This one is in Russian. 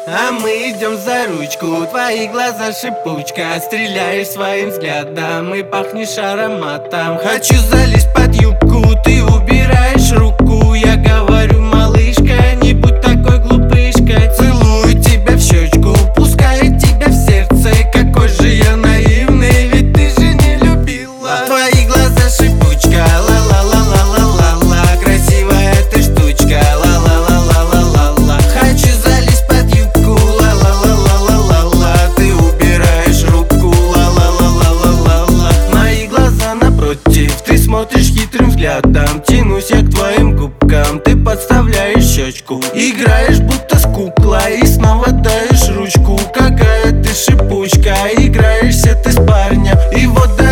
А мы идем за ручку, твои глаза шипучка. Стреляешь своим взглядом и пахнешь ароматом. Хочу залезть под юбку, ты убираешь руку. Я говорю, малышка, не будь такой глупышкой. Целую тебя в щечку, пускаю тебя в сердце. Какой же я наивный, ведь ты же не любила. Твои глаза шипучка, ла-ла-ла-ла-ла-ла-ла. Красивая ты штучка, ла-ла-ла-ла-ла-ла-ла. Хочу залезть под юбку, ла-ла-ла-ла-ла-ла-ла. Ты убираешь руку, ла-ла-ла-ла-ла-ла-ла. Мои глаза напротив, ты смотришь хитрым взглядом. Тянусь я к твоим губкам, ты подставляешь щечку. Играешь будто с куклой и снова даешь ручку. Какая ты шипучка, играешься ты с парнем. И вот